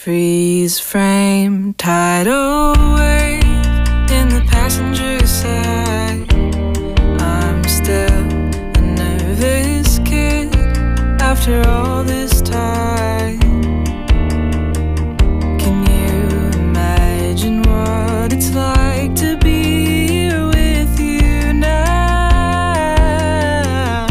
freeze frame, tidal wave in the passenger side. I'm still a nervous kid after all this time. Can you imagine what it's like to be here with you now?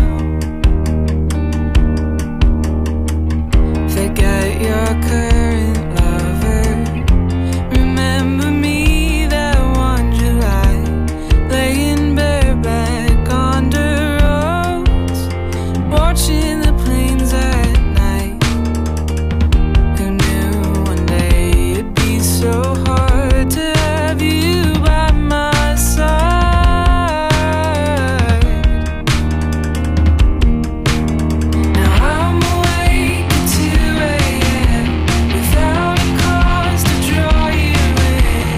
Forget your current lover. Remember me that one July, laying bareback on the roads, watching the planes at night. Who knew one day it'd be so hard to have you by my side? Now I'm awake at 2 a.m. without a cause to draw you in.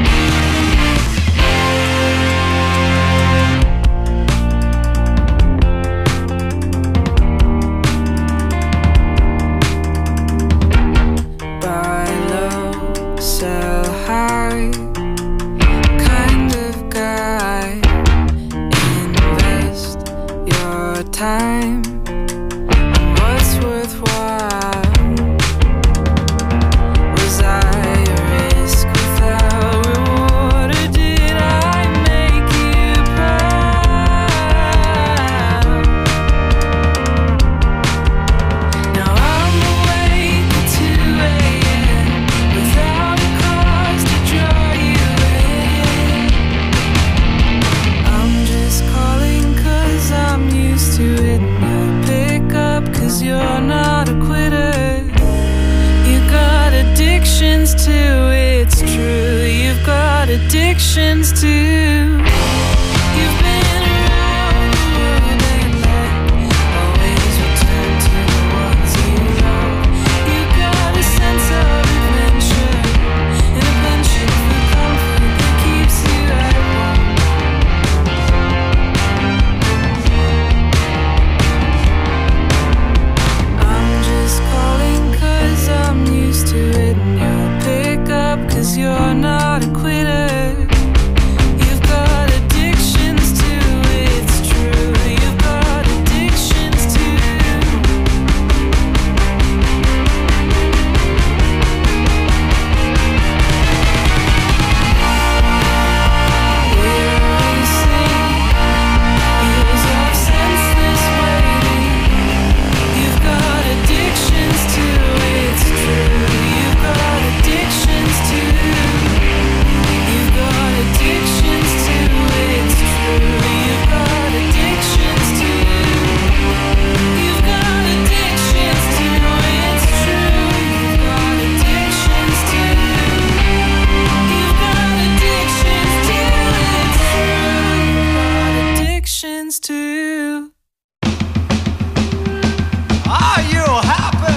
Buy low, sell high, kind of guy. Invest your time in what's worthwhile. Was I a risk without reward, or did I make you proud? Now I'm awake at 2 a.m. without a cause to draw you in. I'm just calling 'cause I'm used to it. You'll pick up 'cause you're not a quitter. You got addictions too, it's true. You've got addictions too. You've been around the world and back, always return to the ones you love. You got a sense of adventure and a penchant for comfort that keeps you at home. I'm just calling 'cause I'm used to it, and you'll pick up 'cause you're not a quitter. You've got addictions too, it's true. You've got addictions too. We're racing, years of senseless waiting. You've got addictions too, it's true. You've got addictions too. You've got addictions too, it's true. You've got addictions too. You've got addictions too, it's true. You've got addictions too. You've got addictions too, it's true. You've got addictions too. Are you happy?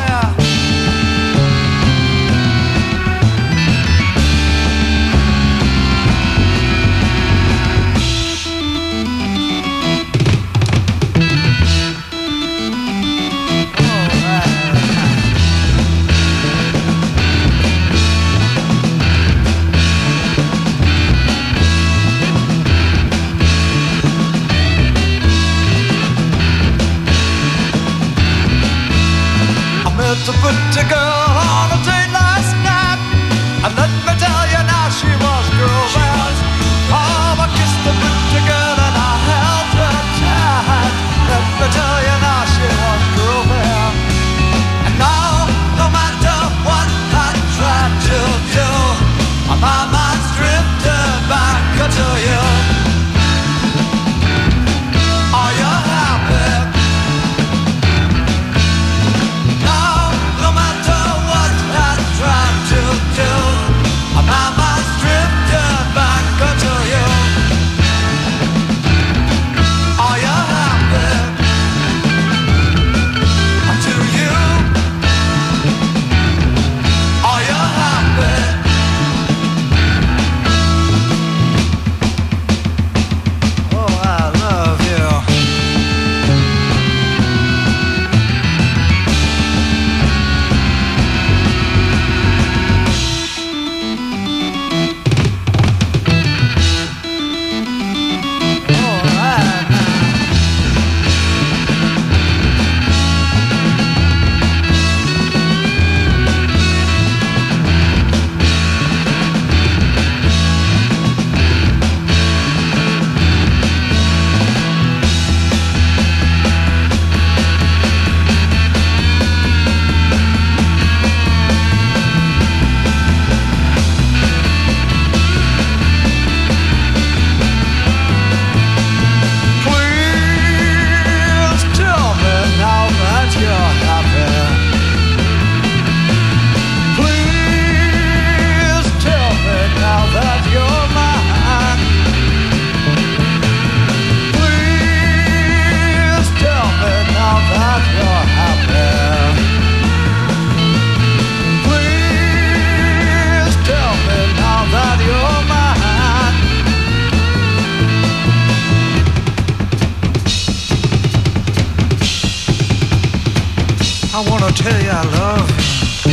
I met a pretty girl on a date last night, and let me tell you now she was grooving. Oh, I kissed the pretty girl and I held her tight. Let me tell you now she was grooving. And now, no matter what I try to do, my mind's drifting back to you. Are you happy? No matter what I try to do, my mind's drifting I wanna tell you I love you.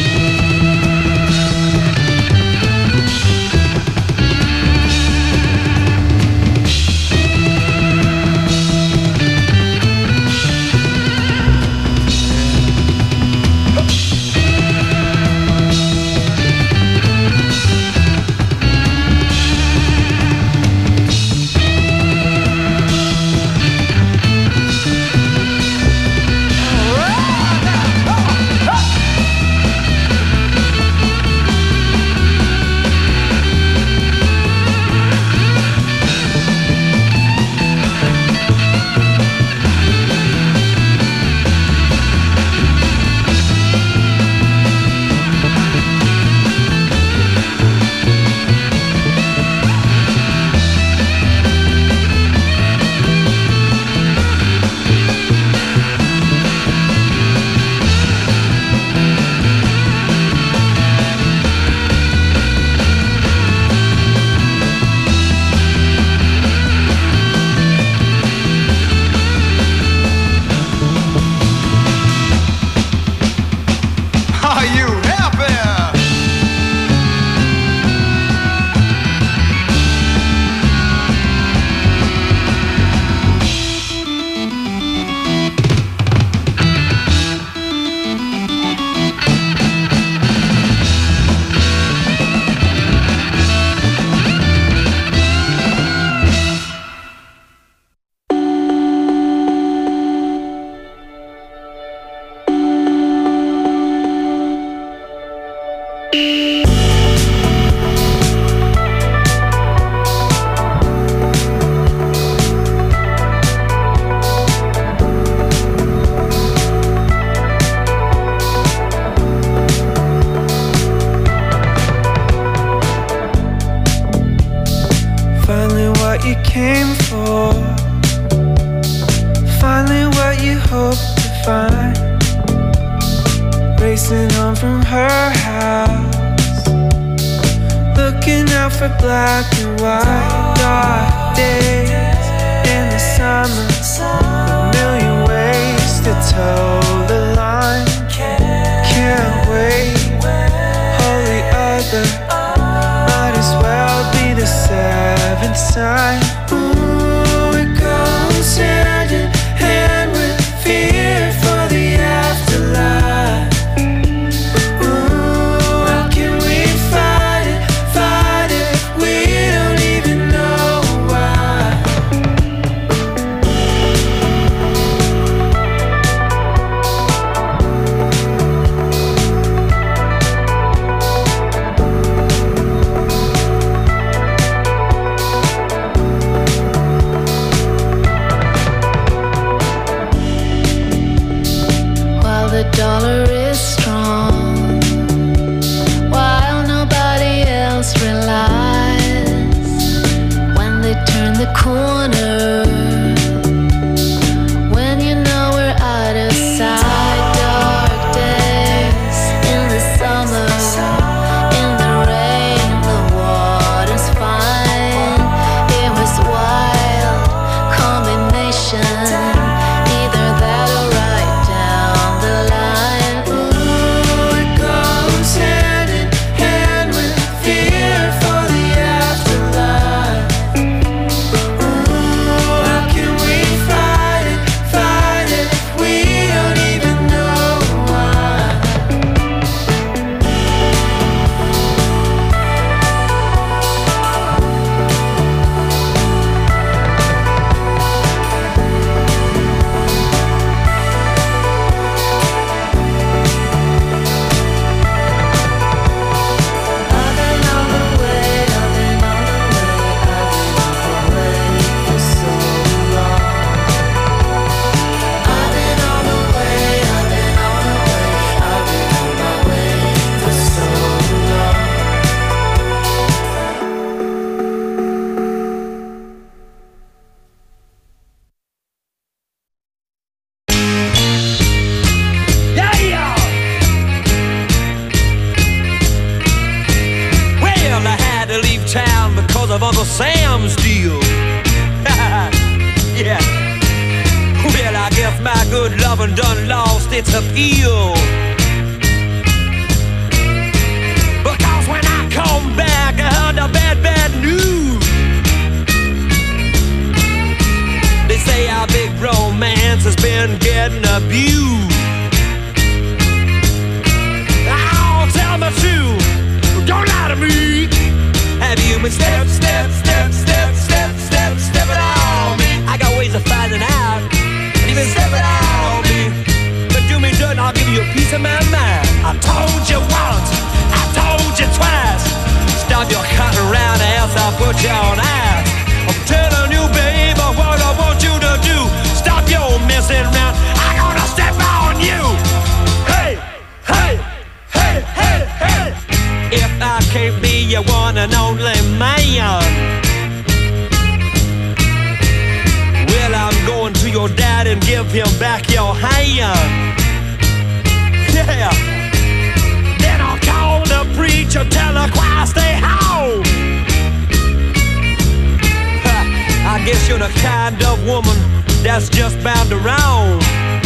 Uncle Sam's deal. Yeah. Well, I guess my good lovin' done lost its appeal. Because when I come back, I heard the bad news. They say our big romance has been getting abused. Oh, tell me true, don't lie to me. Have you been stepping on me? I got ways of finding out. And you've been stepping on me. But do me dirt and I'll give you a piece of my mind. I told you once, I told you twice. Stop your cutting around or else I'll put you on ice. I'm telling you, baby, what I want you to do. Stop your messing around, I'm gonna step on you. Hey, hey, hey, hey, hey. If I can't be your one and only man, well, I'm going to your dad and give him back your hand. Yeah. Then I'll call the preacher, tell the choir stay home. I guess you're the kind of woman that's just bound to roam.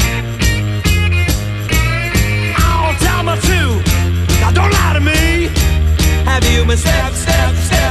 Oh, tell me true, now don't lie to me. Have you been stepping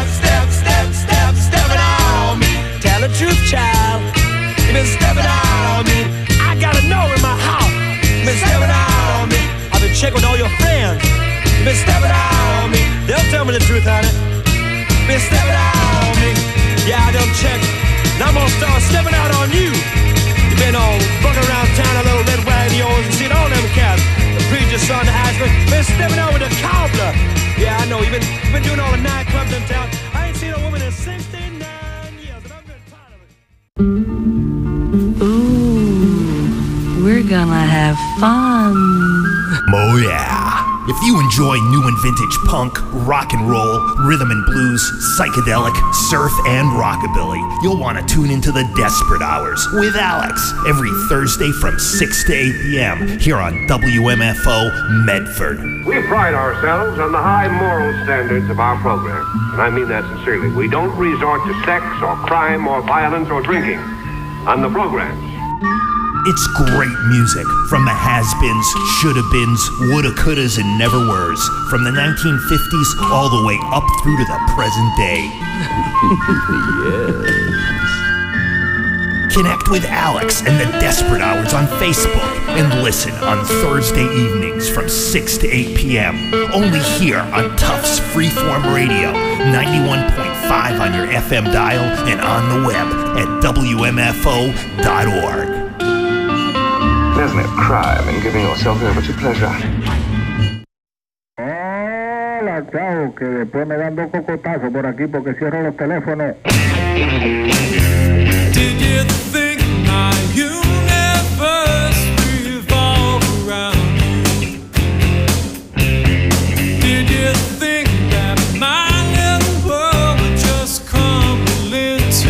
on me? Tell the truth, child, you've been stepping on me. I gotta know in my heart, you've been stepping on me. I've been checking with all your friends, you've been stepping on me. They'll tell me the truth, honey, you've been stepping on me. Yeah, I done checked, now I'm gonna start stepping out on you. You've been all bugging around town, a little red wagon of yours, and seen all them cats. The preacher's son, the husband, been stepping out with the cobbler. Yeah, I know, you've been doing all the nightclubs in town. I ain't seen a woman in 69 years, and I've been tired of it. Ooh, we're gonna have fun. Oh yeah. If you enjoy new and vintage punk, rock and roll, rhythm and blues, psychedelic, surf, and rockabilly, you'll want to tune into the Desperate Hours with Alex every Thursday from 6 to 8 p.m. here on WMFO Medford. We pride ourselves on the high moral standards of our program, and I mean that sincerely. We don't resort to sex or crime or violence or drinking on the programs. It's great music from the has-beens, shoulda-beens, woulda-couldas, and never-weres, from the 1950s all the way up through to the present day. Yes. Connect with Alex and the Desperate Hours on Facebook and listen on Thursday evenings from 6 to 8 p.m. only here on Tufts Freeform Radio, 91.5 on your FM dial and on the web at WMFO.org. There's no crime in giving yourself over to pleasure. Hola, chao, que después me dan dos cocotazos por aquí porque cierro los teléfonos. Did you think my universe revolved around you? Did you think that my little world would just crumble into?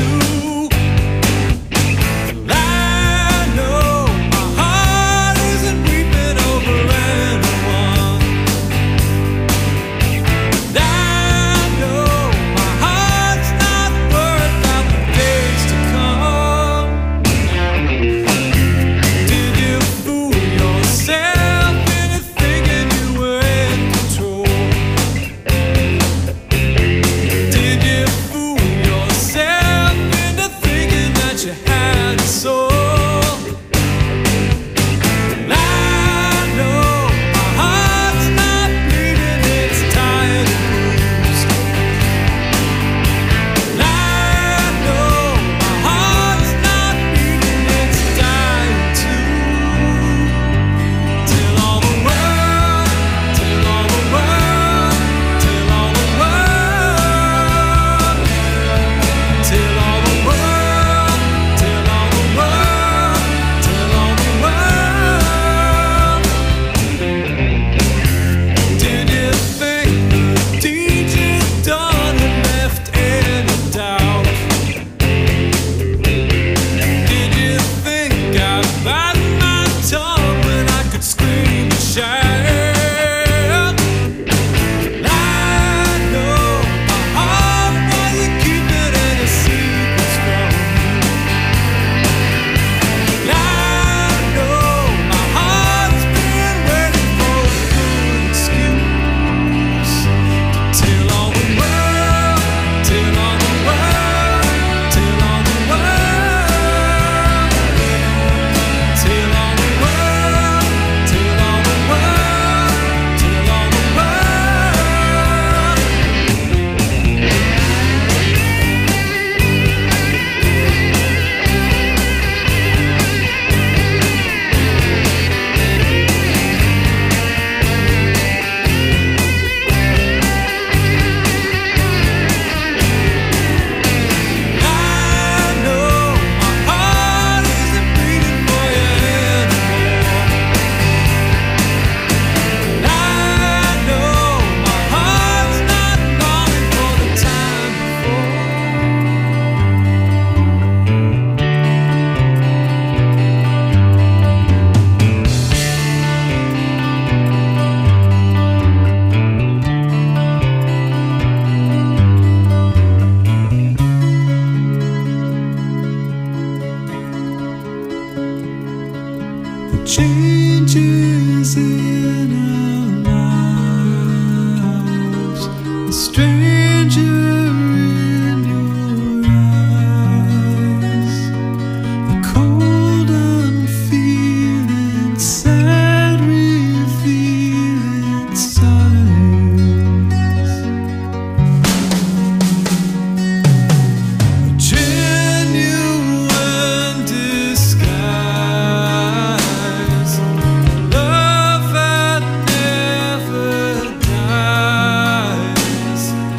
stranger in your eyes, the cold unfeeling, sad revealing silence, a genuine disguise, love that never dies.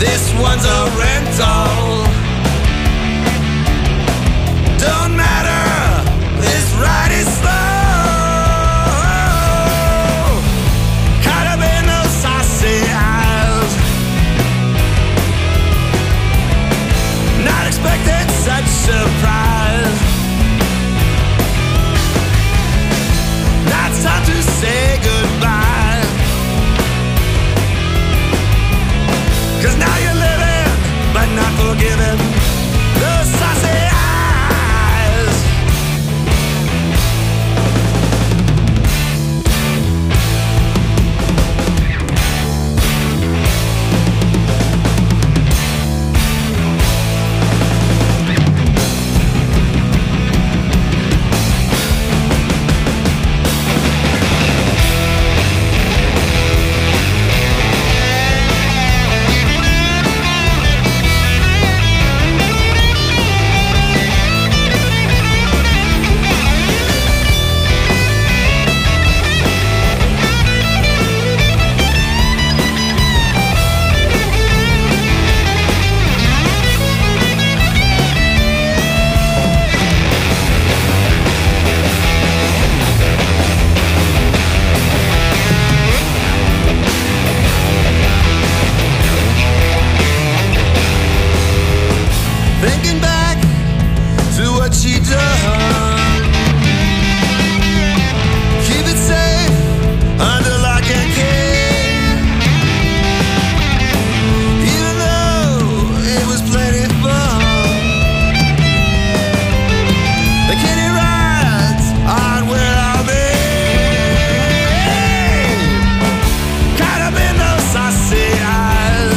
This one's a rental. Don't matter, this ride is slow. Caught up in those saucy eyes. Not expecting such surprise. Now it's time to say goodbye. 'Cause now you're living, but not forgiven. Those saucy eyes. Thinking back to what she done. Keep it safe under lock and key. Even though it was plenty fun. The kiddie rides aren't where I'll be. Caught up in those saucy eyes.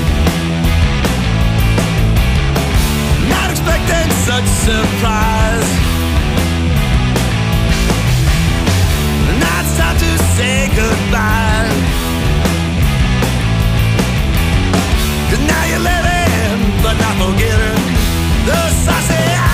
Not expecting such surprise. Now it's time to say goodbye. 'Cause now you're living, but not forgetting those saucy eyes.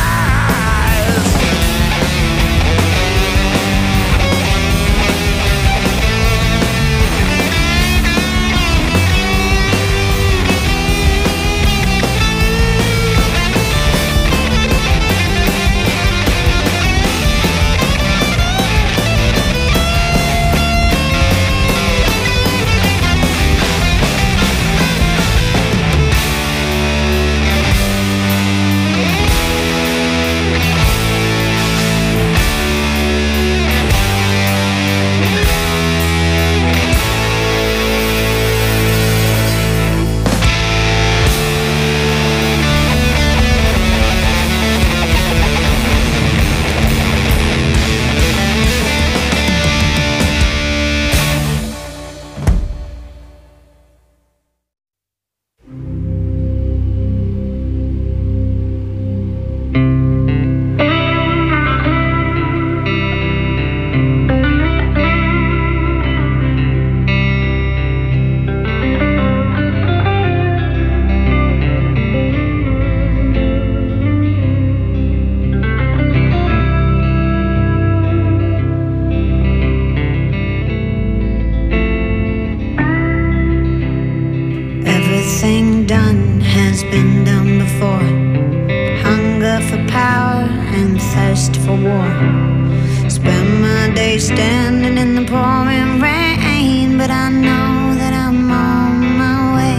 Everything done has been done before. Hunger for power and thirst for war. Spend my day standing in the pouring rain, but I know that I'm on my way.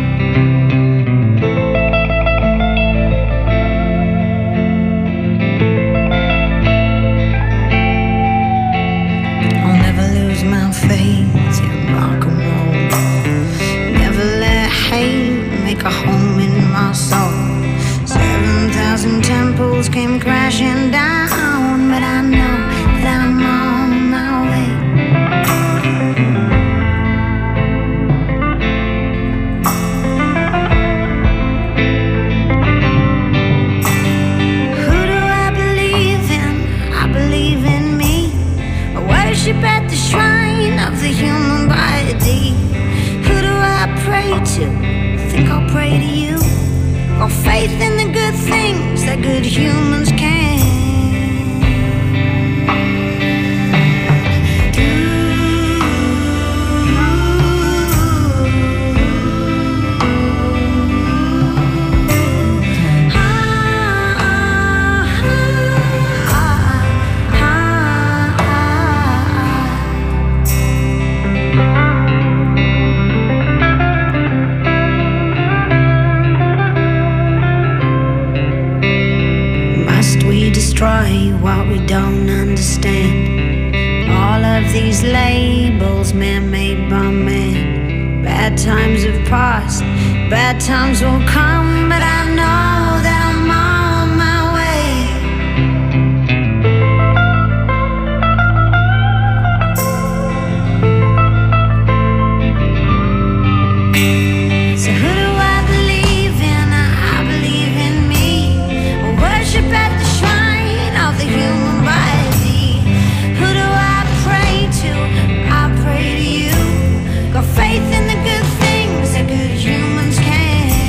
I'll never lose my faith in rock and roll. Never let hate make a home in my soul. 7,000 temples came crashing down, but I know that I'm on my way. Who do I believe in? I believe in me. I worship at the shrine of the human body. Who do I pray to? Think I'll pray to you. Got faith in the good things that good humans can. understand all of these labels man-made by man. Bad times have passed, bad times will come, but I know that I'm on my way. So who do I believe in? I believe in me. I worship at the shrine of the human body. Who do I pray to? I pray to you. Got faith in the good things that good humans can.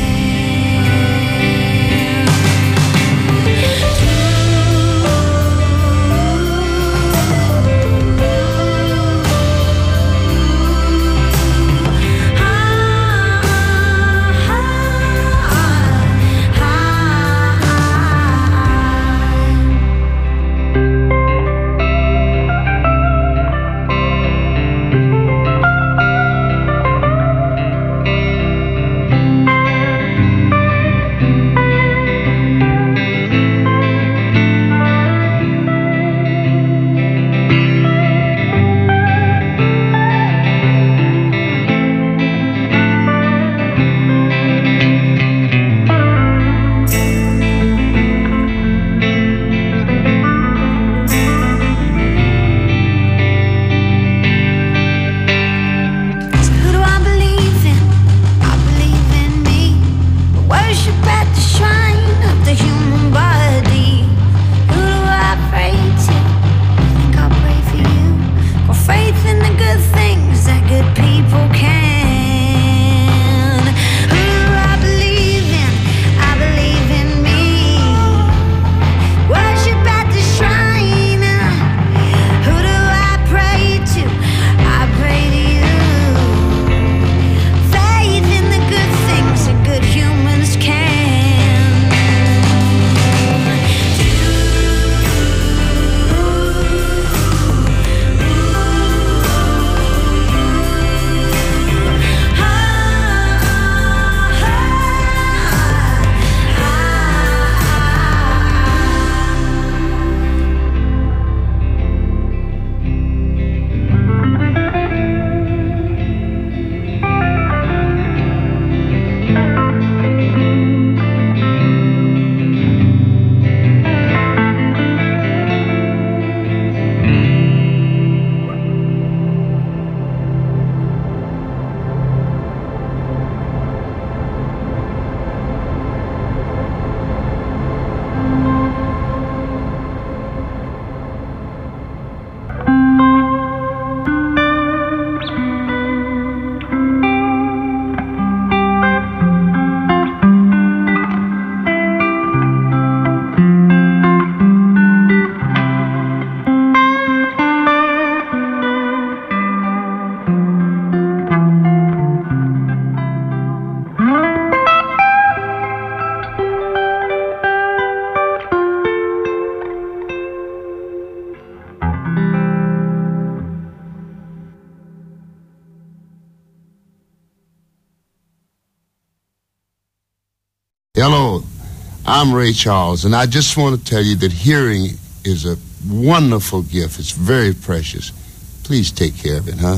Hello, I'm Ray Charles, and I just want to tell you that hearing is a wonderful gift. It's very precious. Please take care of it, huh?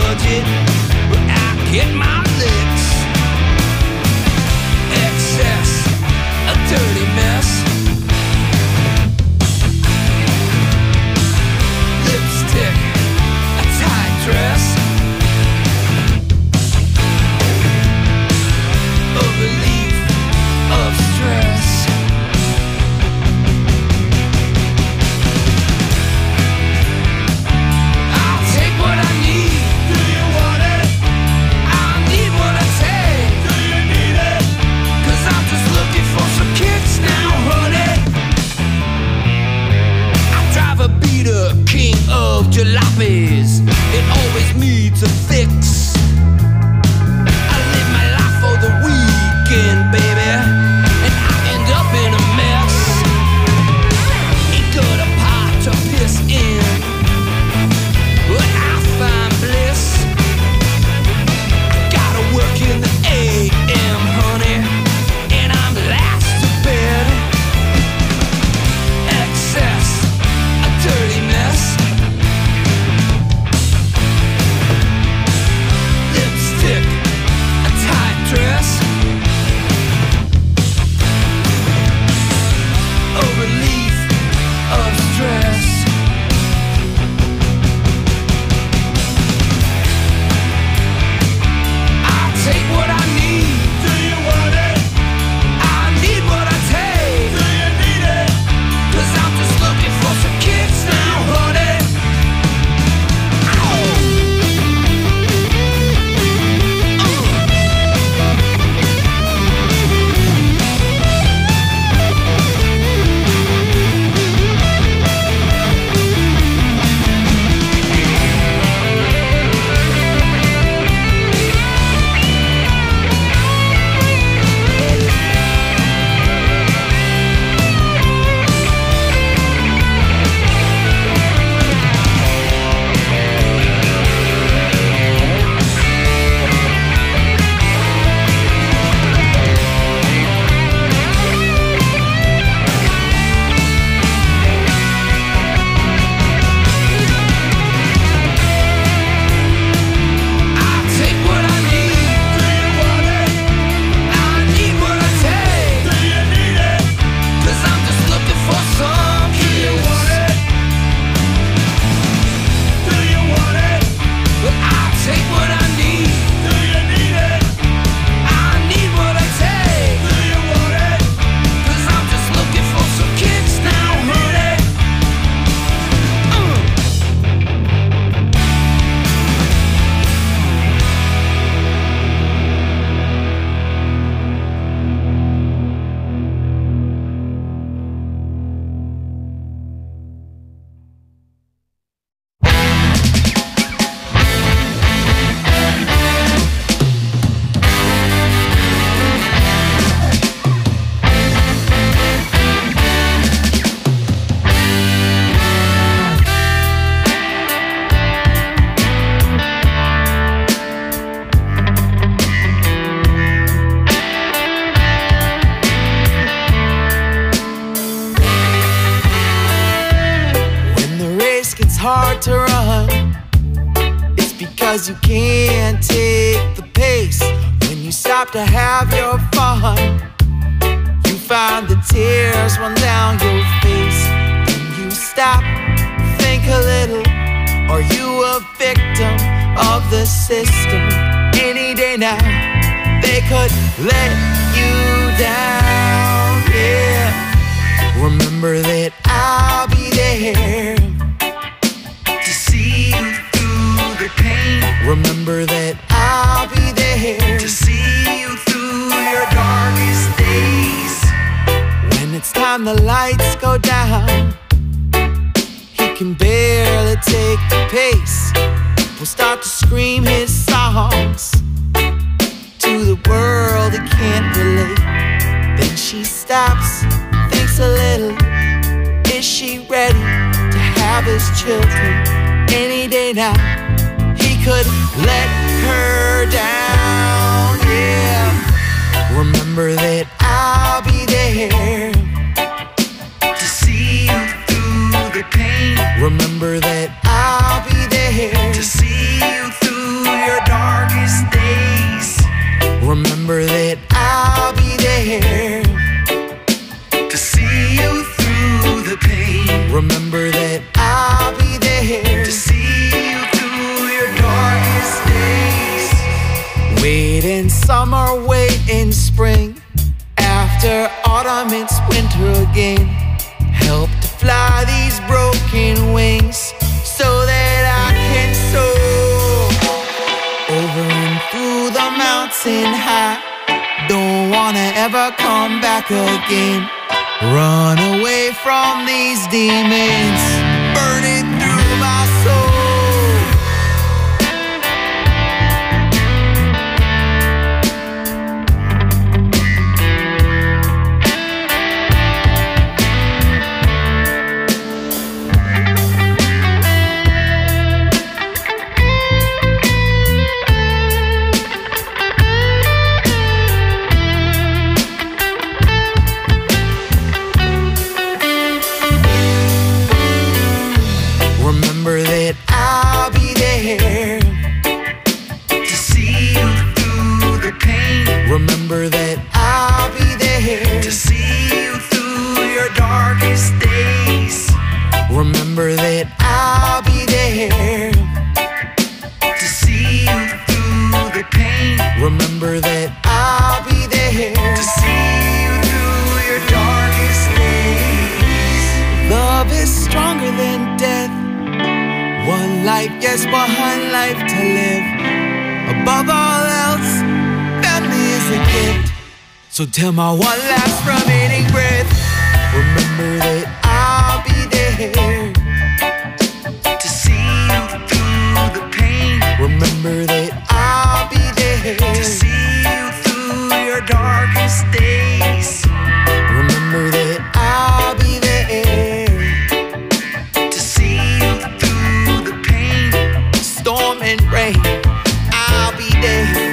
Get my licks. Excess start to run, it's because you can't take the pace. When you stop to have your fun, you find the tears run down your face. When you stop, think a little, are you a victim of the system? Any day now, they could let you down, yeah. Remember that I'll be there to see you through the pain. Remember that I'll be there to see you through your darkest days. When it's time the lights go down, he can barely take the pace. Will start to scream his songs to the world he can't relate. Then she stops, thinks a little, is she ready to have his children? Any day now, he could let her down, yeah. Remember that I'll be there to see you through the pain. Remember that I'll be there to see you through your darkest days. Remember that I'll be there to see you through the pain. Remember that I'll be there to see you through your darkest days. Wait in summer, wait in spring. After autumn, it's winter again. Help to fly these broken wings so that I can soar over and through the mountain high. Don't wanna ever come back again. Run away from these demons burning through my soul. Remember that I'll be there to see you through the pain. Remember that I'll be there to see you through your darkest days. Remember that I'll be there to see you through the pain. Remember that I'll be there to see you through your darkest days. Love is stronger than death. One life, yes, one life to live. Above all else, family is a gift. So till my one last remaining breath, remember that I'll be there to see you through the pain. Remember that I'll be there to see you through your darkest days. Remember that I'll be there to see you through the pain, storm and rain. I'll be there.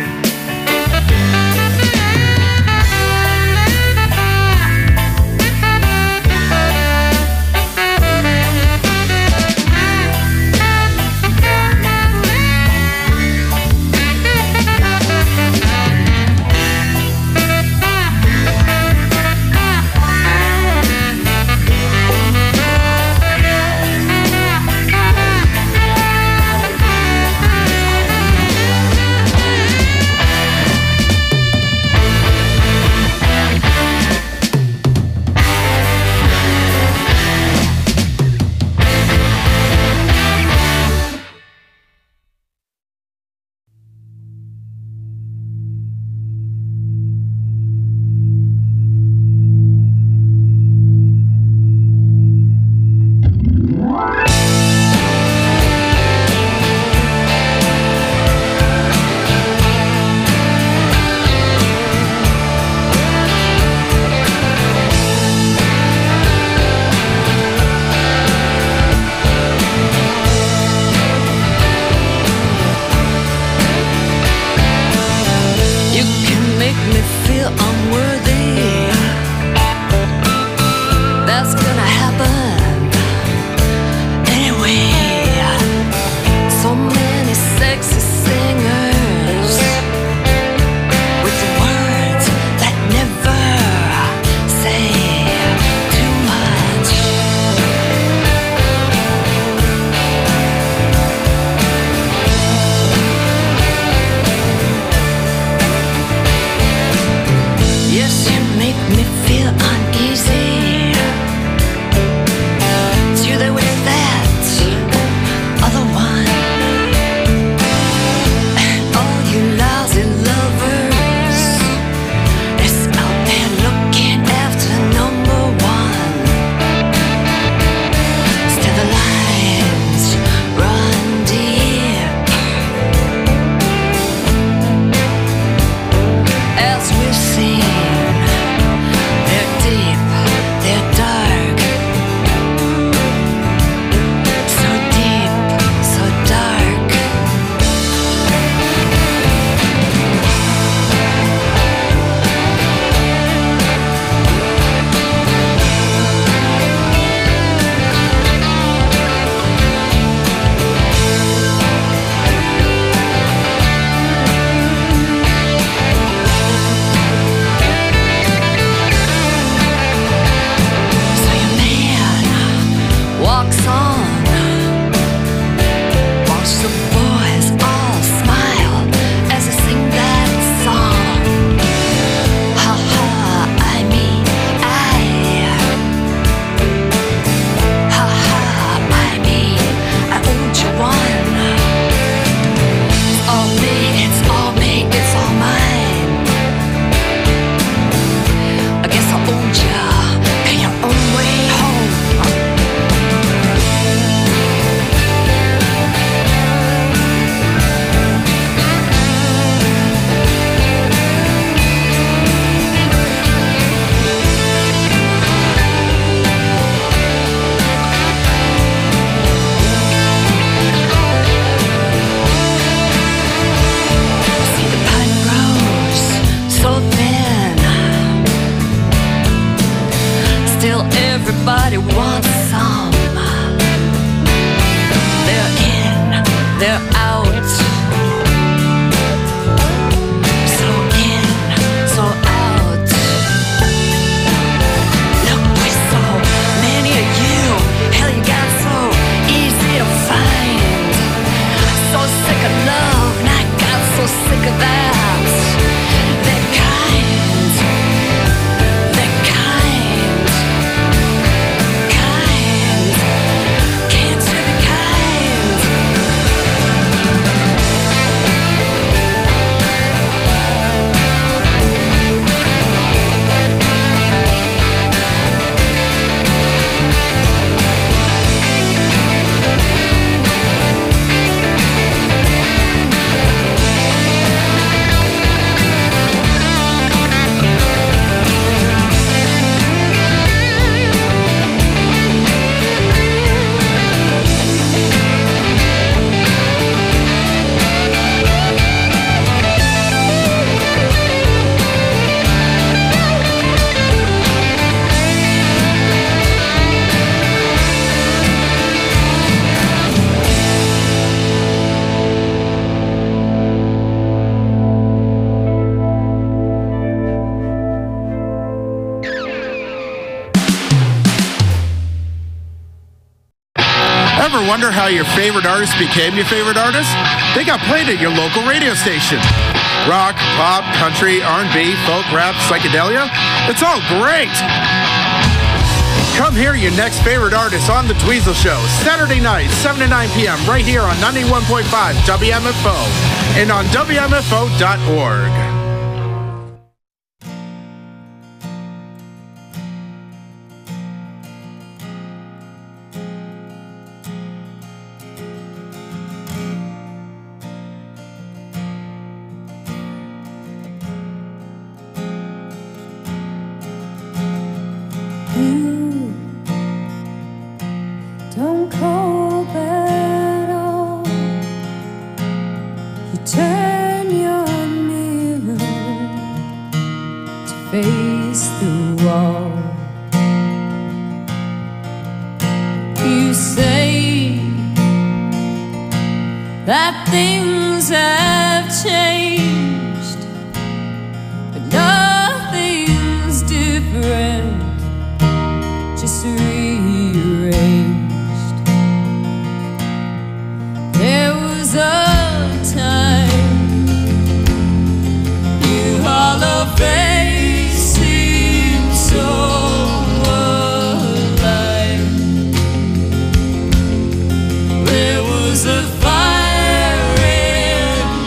everybody wants some. They're in, they're out. So in, so out. Look, with so many of you, hell, you got so easy to find. So sick of love, and I got so sick of that. They're kind, they're kind, kind. Can't you be kind? Ever wonder how your favorite artist became your favorite artist? They got played at your local radio station. Rock, pop, country, R&B, folk, rap, psychedelia. It's all great. Come hear your next favorite artist on The Dweezil Show, Saturday night, 7 to 9 p.m. right here on 91.5 WMFO and on WMFO.org. Don't cope at all. You turn your mirror to face the wall. You say that things have changed, but nothing's different, just rearranged. There was a time you hollow face seemed so alive. There was a fire in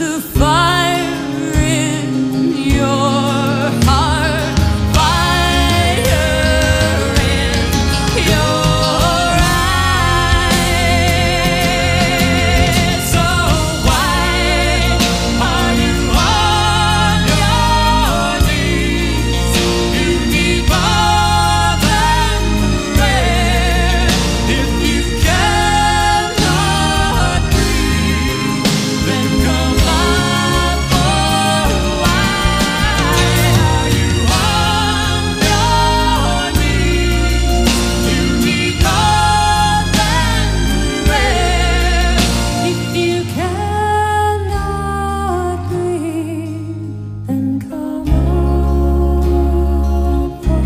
a fire in your heart, fire in your eyes. So why are you on your knees? You need more than prayer. If you cannot breathe, then come up for a while. You on your knees. You need more than prayer. If you cannot breathe, then come up for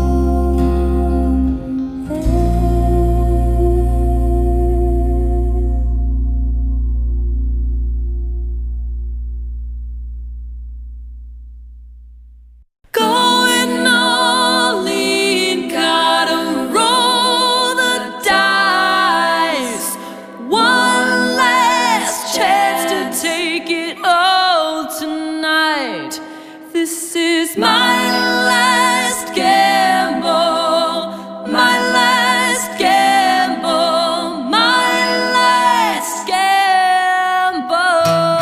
going all in, gotta roll the dice. One last chance to take it all tonight. This is my last gamble, my last gamble, my last gamble.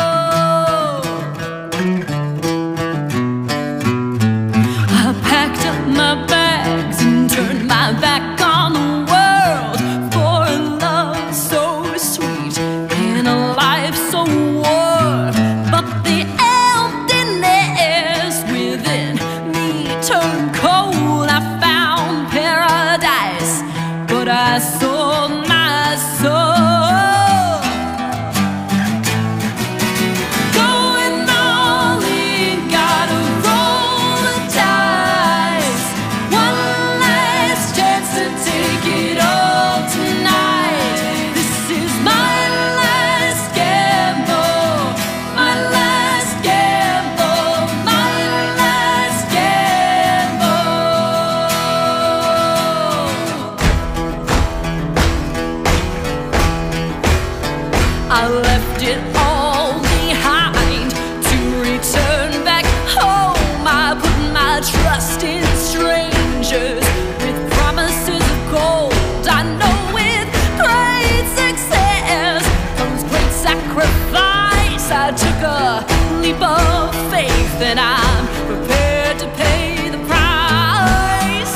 I packed up my bags and turned my back on the world for a love so sweet and a life so warm. But the emptiness within me turned cold. I found paradise, but I sold my soul. Going all in, gotta roll the dice. One last chance to take it all tonight. This is my last gamble, my last gamble, my last gamble. I left it all behind to return back home. I put my trust in strangers with promises of gold. I know with great success comes great sacrifice. I took a leap of faith and I'm prepared to pay the price.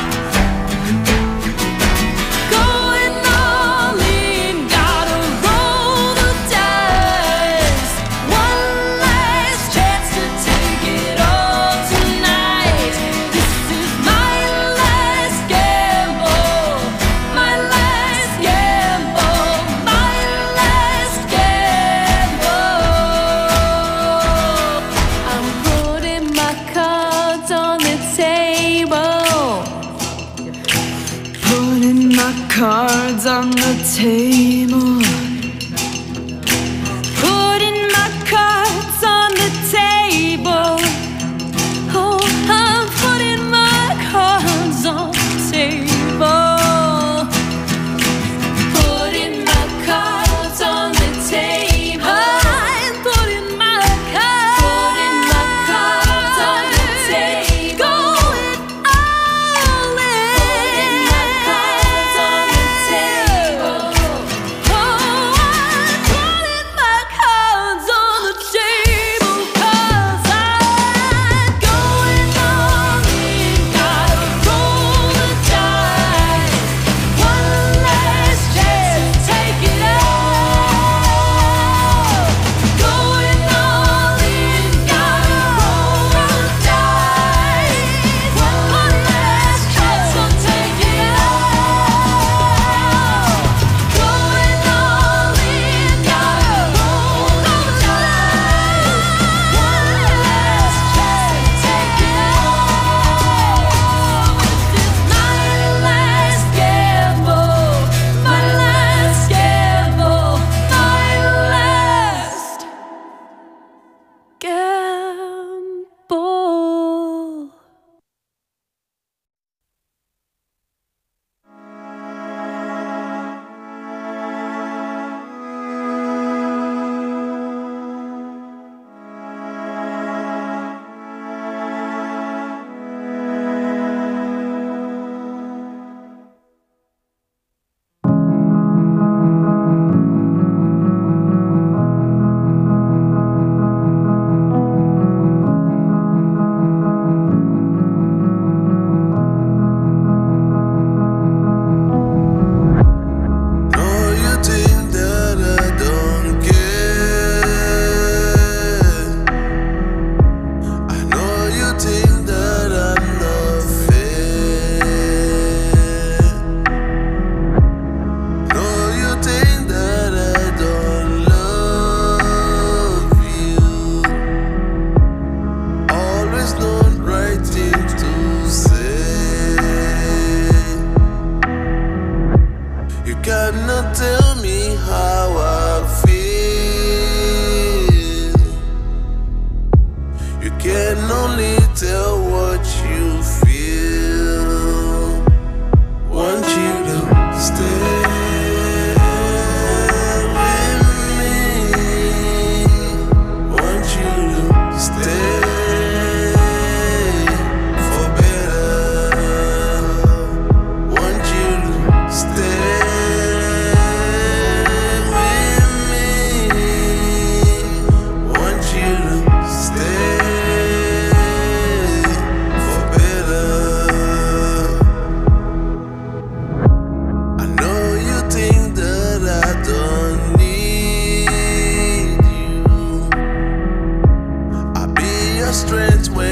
Going all in, gotta roll the dice. One last chance to take it all tonight. This is my last gamble, my last gamble, my last gamble. I'm putting my cards on the table. Putting my cards on the table. Putting my cards on the table. Oh, I'm putting my cards on the table. Putting my cards on the table. I'm putting my cards on the table. Going all in. Putting my cards on the table. Oh, is not right thing to say. You cannot tell me how I feel. You can only tell what you feel. Want you to stay. Strength when